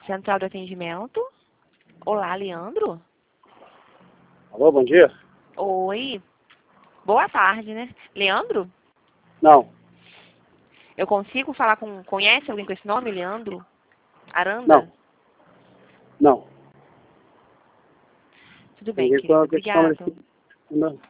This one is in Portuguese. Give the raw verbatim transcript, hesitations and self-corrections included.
Central de atendimento. Olá, Leandro. Alô, bom dia? Oi. Boa tarde, né? Leandro? Não, Eu consigo falar com... Conhece alguém com esse nome, Leandro? Aranda? não, não. Tudo bem, Ninguém querido. com esse nome Obrigado. aqui. Não.